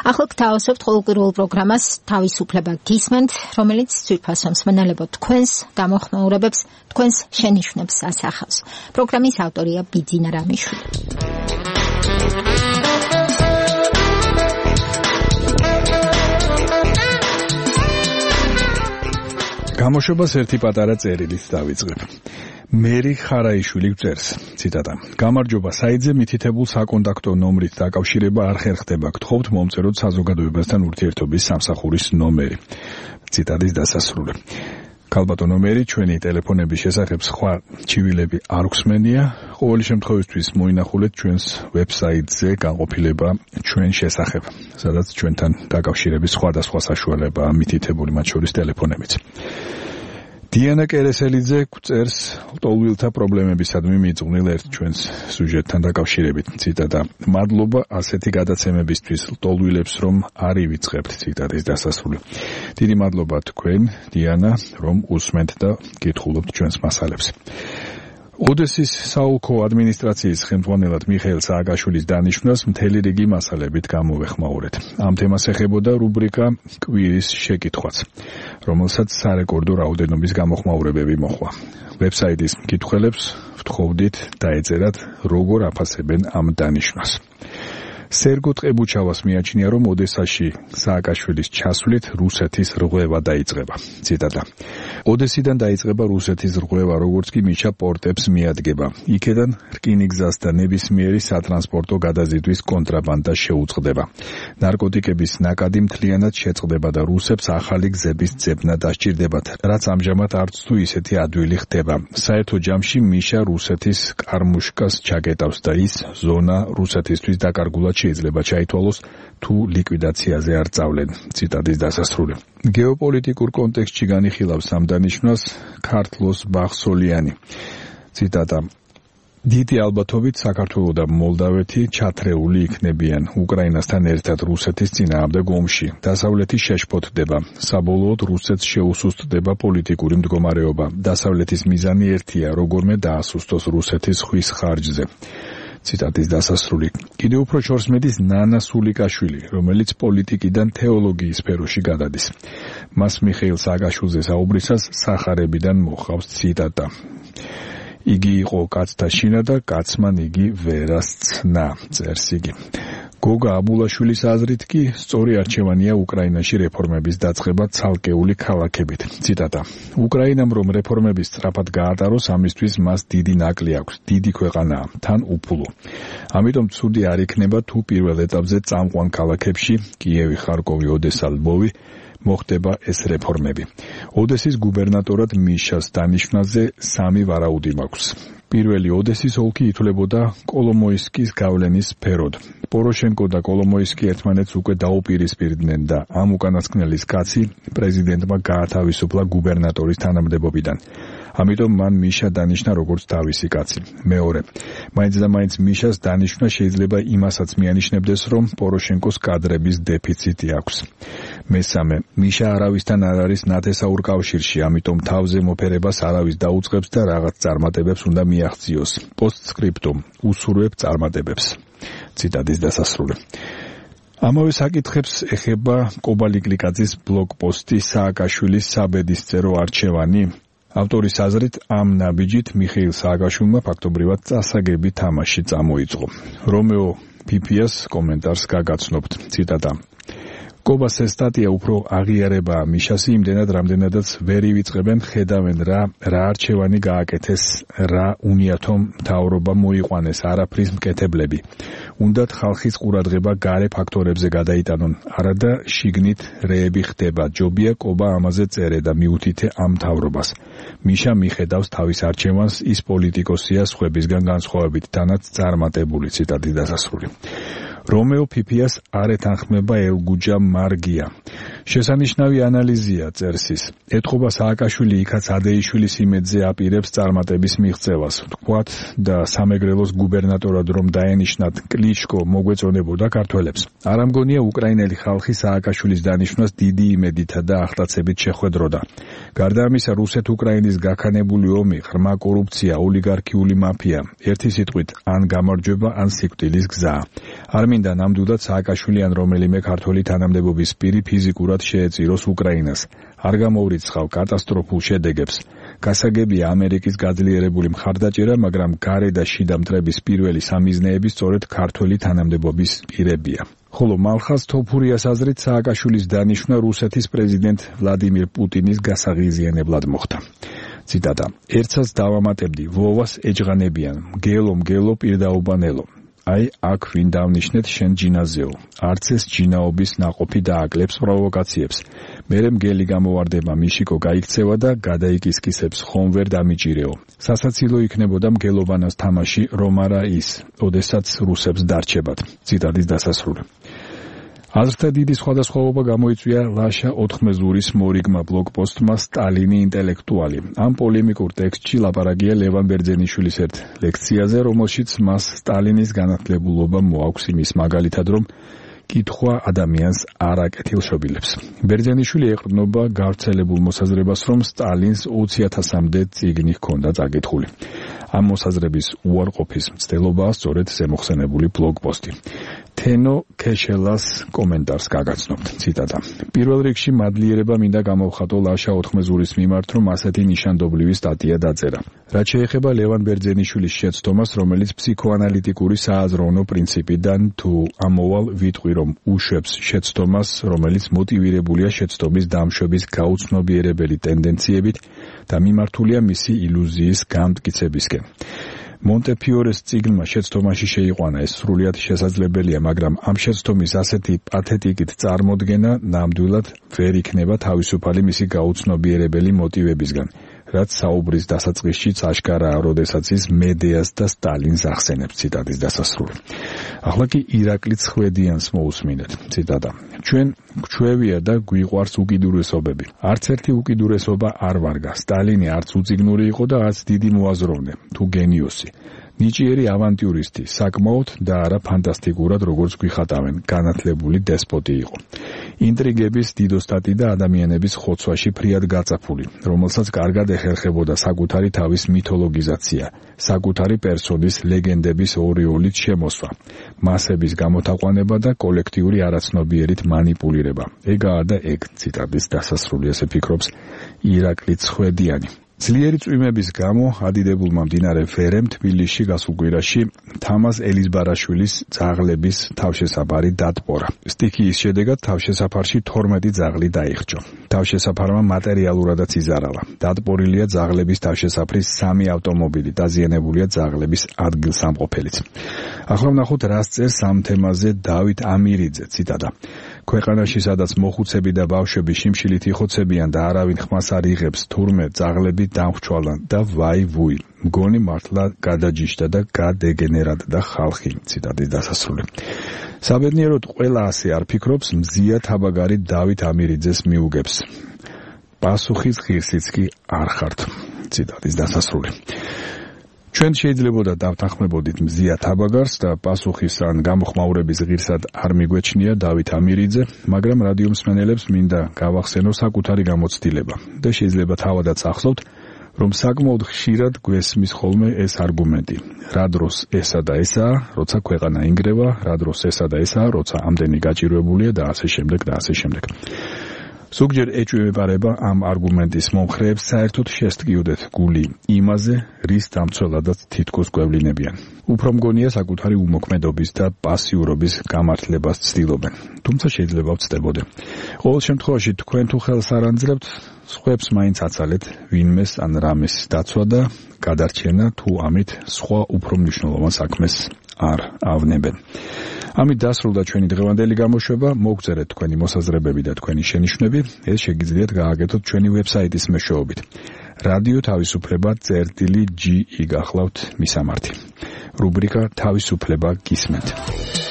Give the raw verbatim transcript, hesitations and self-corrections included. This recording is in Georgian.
ახლა გთავაზობთ ყოველკვირეულ პროგრამას თავისუფლება გისმენთ, რომელიც ძვირფასო მსმენელებო თქვენს გამოხმაურებებს, თქვენს შენიშვნებს ასახავს. პროგრამის ავტორია ბიძინა რამიშვილი. გამოშვებას ერთი პატარა წერილით დავიწყებ. მერი ხარაიშვილი გწერს, ციტატა. გამარჯობა, საიძე მითითებულ საკონტაქტო ნომრით დაკავშირება არ ხერხდება. გთხოვთ მომწეროთ საზოგადოებასთან ურთიერთობის სამსახურის ნომერი. ციტატის დასასრული. ქალბატონო მერი, ჩვენი ტელეფონების შესახებ სხვა ჩივილები არ გვსმენია. ყოველი შემთხვევისთვის მოინახულეთ ჩვენს ვებსაიტზე განყოფილება ჩვენ შესახებ, სადაც ჩვენთან დაკავშირების სხვადასხვა საშუალებაა მითითებული, მათ შორის ტელეფონებიც. დიანა კერესელიძე გვწერს ლტოლვილთა პრობლემებისადმი მიძღვნილ ერთ ჩვენს სიუჟეტთან დაკავშირებით. ციტატა. მადლობა ასეთი გადაცემებისთვის ლტოლვილებს, რომ არ ივიწყებთ. ციტატის დასასრული. დიდი მადლობა თქვენ, დიანა, რომ უსმენთ და გითხულობთ ჩვენს მასალებს. ოდესის საოლქო ადმინისტრაციის ხელმძღვანელად მიხეილ სააკაშვილის დანიშვნას მთელი რიგი მასალებით გამოვეხმაურეთ. ამ თემას ეხებოდა რუბრიკა კვირის შეკითხვაც, რომელსაც სარეკორდო რაოდენობის გამოხმაურებები მოჰყვა. ვებსაიტის მკითხველებს ვთხოვდით დაეწერათ, როგორ აფასებენ ამ დანიშვნას. სერგო ტყებუჩავას მიაჩნია, რომ ოდესაში სააკაშვილის ჩასვლით რუსეთის რღვევა დაიწყება. ციტატა. ოდესიდან დაიწყება რუსეთის რღვევა, როგორც კი მიშა პორტებს მიადგება. იქედან რკინიგზას და ნებისმიერი სატრანსპორტო გადაზიდვის კონტრაბანდა შეუწყდება. ნარკოტიკების ნაკადი მთლიანად შეწყდება და რუსებს ახალი გზების ძებნა დასჭირდებათ, რაც ამჟამად არც თუ ისეთი ადვილი ხდება. საერთო ჯამში მიშა რუსეთის კარმუშკას ჩაკეტავს და ის ზონა რუსეთისთვის დაკარგულად შეიძლება ჩაითვალოს თუ ლიკვიდაციაზე არ წავლენ. ციტატის დასასრული. გეოპოლიტიკურ კონტექსტში განიხილავს ამ დანიშვნას ქართლოს ბახსოლიანი. ციტატა. დიდი ალბათობით საქართველო და მოლდავეთი ჩათრეული იქნებიან უკრაინასთან ერთად რუსეთის წინააღმდეგ ომში. დასავლეთი შეშფოთდება. საბოლოოდ რუსეთს შეუსუსტდება პოლიტიკური მდგომარეობა. დასავლეთის მიზანი ერთია, როგორმე დაასუსტოს რუსეთის ხვის ხარჯზე. ციტატის დასასრული. კიდევ უფრო შორს მედის ნანა სულიკაშვილი, რომელიც პოლიტიკიდან თეოლოგიის სფეროში გადადის. მას მიხეილ სააკაშვილზე საუბრისას სახარებიდან მოჰყავს ციტატა. იგი იყო კაცთა შინა და კაცმან იგი ვერასცნა, წერს იგი. გოგა აბულაშვილის აზრით კი სწორი არჩევანია უკრაინაში რეფორმების დაწყება ცალკეული ქალაქებით. ციტატა. უკრაინამ რომ რეფორმების სწრაფად გაატაროს, ამისთვის მას დიდი ნაკლი აქვს, დიდი ქვეყანაა, თან უფულო. ამიტომ ცუდი არ იქნება თუ პირველ ეტაპზე წამყვან ქალაქებში, კიევი, ხარკოვი, ოდესა, ლვოვი, მოხდება ეს რეფორმები. ოდესის გუბერნატორად მიშას დანიშვნაზე სამი ვარაუდი მაქვს. პირველი, ოდესის ოლქი ითვლებოდა კოლომოისკის გავლენის სფეროდ. პოროშენკო და კოლომოისკი ერთმანეთს უკვე დაუპირისპირდნენ და ამ უკანასკნელის კაცი პრეზიდენტმა გაათავისუფლა გუბერნატორის თანამდებობიდან. ამიტომ მან მიშა დანიშნა როგორც თავისი კაცი. მეორე, მაინც და მაინც მიშას დანიშვნა შეიძლება იმასაც მიანიშნებდეს, რომ პოროშენკოს კადრების დეფიციტი აქვს. მესამე, მიშა არავისთან არ არის ნათესაურ კავშირში, ამიტომ თავზე მოფერებას არავის დაუწყებს და რაღაც წარმატებებს უნდა მიაღწიოს. პოსტსკრიპტუმ, უსურვებ წარმატებებს. ციტატის დასასრული. ამავე საკითხებს ეხება კობალიკლიკაძის ბლოგპოსტი სააკაშვილის საბედისწერო არჩევანი. ავტორის აზრით, ამ ნაბიჯით მიხეილ სააკაშვილმა ფაქტობრივად წასაგები თამაში წამოიწყო. რომეო ფიფიას კომენტარს გაგაცნობთ. ციტატა. კობას ეს სტატია უფრო აღიარებაა მიშას იმდენად, რამდენადაც ვერ ივიწყებენ, ხედავენ რა რა არჩევანი გააკეთეს, რა უნიათო მთავრობა მოიყვანეს, არაფრის მკეთებლები. უნდათ ხალხის ყურადღება გარე ფაქტორებზე გადაიტანონ, არადა შიგნით რეები ხდება. ჯობია კობა ამაზე წერე და მიუთითე ამ მთავრობას. მიშა მიხედავს თავის არჩევანს, ის პოლიტიკოსია სხვებისგან განსხვავებით, თანაც წარმატებული. ციტატის დასასრული. რომეო ფიფიას არ ეთანხმება ელგუჯა მარგია. შესანიშნავი ანალიზია წერს ის. ეთყობა სააკაშვილი იქაც ადეიშვილის იმედზე აპირებს წარმატების მიღწევას. ვთქვათ და სამეგრელოს გუბერნატორად რომ დაენიშნათ კლიჩკო მოგვეწონებოდა ქართველებს. არ ამგონია უკრაინელი ხალხი სააკაშვილის დანიშვნას დიდი იმედითა და ახტაცებით შეხვედროდა. გარდა ამისა, რუსეთ-უკრაინის გაქანებული ომი, ღრმა კორუფცია, ოლიგარქიული მაფია, ერთი სიტყვით ან გამარჯვება, ან სიკვდილის გზა. არ მინდა ნამდვილად სააკაშვილი ან რომელიმე ქართველი თანამდებობის პირი ფიზიკურად შეეწიროს უკრაინას. არ გამოურიცხავ კატასტროფულ შედეგებს. გასაგებია ამერიკის გაძლიერებული მხარდაჭერა, მაგრამ გარე და შიდა მტრების პირველი სამიზნეები სწორედ ქართველი თანამდებობის პირებია. ხოლო მალხაზ თოფურიას აზრით სააკაშვილის დანიშვნა რუსეთის პრეზიდენტ ვლადიმირ პუტინის გასაღიზიანებლად მოხდა. ციტატა: ერთსაც დავამატებდი, ვოვას ეჯღანებიან, მგელო მგელო პირდაუბანელო. აი აქ ვინ დავნიშნეთ შენ ჯინაზეო. არც ეს ჯინაობის ნაყოფი დააკლებს პროვოკაციებს. მერე მგელი გამოვარდება მიშიკო გაიქცევა და გადაიკისკისებს ხომ ვერ დამიჭირეო. სასაცილო იქნებოდა მგელობანას თამაში რომ არა ის, ოდესაც რუსებს დარჩებათ. ციტატის დასასრული. აზრთა დიდი სხვადასხვაობა გამოიწვია ლაშა ოთხმეზურის მორიგმა ბლოგპოსტმა სტალინი ინტელექტუალი. ამ პოლემიკურ ტექსტში ლაპარაკია ლევან ბერძენიშვილის ერთ ლექციაზე, რომელშიც მას სტალინის განათლებულობა მოაქვს იმის მაგალითად, რომ კითხვა ადამიანს არ აკეთილშობილებს. ბერძენიშვილი ეყრდნობა გავრცელებულ მოსაზრებას, რომ სტალინს ოცი ათასამდე წიგნი ჰქონდა წაკითხული. ამ მოსაზრების უარყოფის მცდელობაა სწორედ ზემოხსენებული ბლოგპოსტი. თენო ქეშელას კომენტარს გაგაცნობთ. ციტატა: პირველ რიგში მადლიერება მინდა გამოვხატო ლაშა ოთხმეზურის მიმართ, რომ ასეთი ნიშანდობლივი სტატია დაწერა. რაც შეეხება ლევან ბერძენიშვილის შეცდომას, რომელიც ფსიქოანალიტიკური სააზროვნო პრინციპიდან თუ ამოვალ ვიტყვი, რომ უშვებს შეცდომას, რომელიც მოტივირებულია შეცდომის დამშვების გაუცნობიერებელი ტენდენციებით და მიმართულია მისი ილუზიის გამტკიცებისკენ. მონტეფიორეს წიგნმა შეცდომაში შეიყვანა ეს სრულიად შესაძლებელია, მაგრამ ამ შეცდომის ასეთი პათეტიკით წარმოდგენა ნამდვილად ვერ იქნება თავისუფალი მისი გაუცნობიერებელი მოტივებისგან, რაც საუბრის დასაწყისშიც აშკარაა, როდესაც ის მედეას და სტალინს ახსენებს. ციტატის დასასრული. ახლა კი ირაკლი ცხვედიანს მოусმინეთ. ციტატა: ჩვენ გვჩვევია და გვიყვარს უკიდურესობები. არც ერთი უკიდურესობა არ ვარგა. სტალინი არც უწიგნური იყო და არც დიდი მოაზროვნე, თუ გენიოსი. ნიჭიერი ავანტიურისტი, საკმაოდ და არა ფანტასტიკურად, როგორც გვიხატავენ, განათლებული დესპოტი იყო. ინტრიგების დიდოსტატი და ადამიანების ხოცვაში ფრიად გაწაფული, რომელსაც კარგად ეხერხებოდა საკუთარი თავის მითოლოგიზაცია, საკუთარი პერსონის ლეგენდების ორიოლით შემოსვა, მასების გამოთაყვანება და კოლექტიური არაცნობიერით მანიპულირება. ეგაა და ეგ. ციტატის დასასრული. ესე ფიქრობს ირაკლი ცხვედიანი. ძლიერი წვიმების გამო ადიდებულმა მდინარე ფერემ თბილისში გასულ კვირაში თამაზ ელიზბარაშვილის ძაღლების თავშესაფარი დატბორა. სტიქიის შედეგად თავშესაფარში თორმეტი ძაღლი დაიხრჯო. თავშესაფარმა მატერიალურადაც იზარალა. დატბორილია ძაღლების თავშესაფრის სამი ავტომობილი, დაზიანებულია ძაღლების ადგილსამყოფელიც. ახლა ვნახოთ, რას წერს ამ თემაზე დავით ამირიძე. ციტატა: ქვეყანაში, სადაც მოხუცები და ბავშვები შიმშილით იხოცებიან და არავინ ხმას არ იღებს, თურმე ძაღლები დამხჩვალან და ვაი ვუი, მგონი მართლა გადაჯიშდა და გადეგენერატდა ხალხი. ციტატის დასასრული. საბედნიეროდ ყველა ასე არ ფიქრობს, მზია თაბაგარი დავით ამირიძეს მიუგებს. პასუხის ღირსიც კი არ ხართ. ციტატის დასასრული. ჩვენ შეიძლებოდა დავთანხმებოდით მზია თაბაგარს და პასუხის ან გამოხმაურების ღირსად არ მიგვეჩნია დავით ამირიძე, მაგრამ რადიო მსმენელებს მინდა გავახსენო საკუთარი გამოცდილება და შეიძლება თავადაც ახსოვთ, რომ საკმაოდ ხშირად გვესმის ხოლმე ეს არგუმენტი. რა დროს ესა და ესაა, როცა ქვეყანა ინგრევა, რა დროს ესა და ესაა, როცა ამდენი გაჭირვებულია და ასე შემდეგ და ასე შემდეგ. ზოგჯერ ეჭვმეპარება ამ არგუმენტის მომხრეებს საერთოდ შესტკიოდეთ გული იმაზე, რის დამცველადაც თითქოს გვევლინებიან. უფრო მგონია საკუთარი უმოქმედობის და პასიურობის გამართლებას ცდილობენ. თუმცა შეიძლება ვცდებოდე. ყოველ შემთხვევაში თქვენ თუ ხელს არ ანძლებთ, სხვებს მაინც აცალეთ ვინმეს ან რამეს დაცვა და გადარჩენა, თუ ამით სხვა უფრო მნიშვნელოვან საქმეს არ ავნებენ. ამით დასრულდა ჩვენი დღევანდელი გამოშვება. მოგწერეთ თქვენი მოსაზრებები და თქვენი შენიშვნები. ეს შეგიძლიათ გააკეთოთ ჩვენი ვებსაიტის მეშვეობით. რადიო თავისუფლება წერტილი ჯი იგახსნათ მისამართი. რუბრიკა თავისუფლება გისმენთ.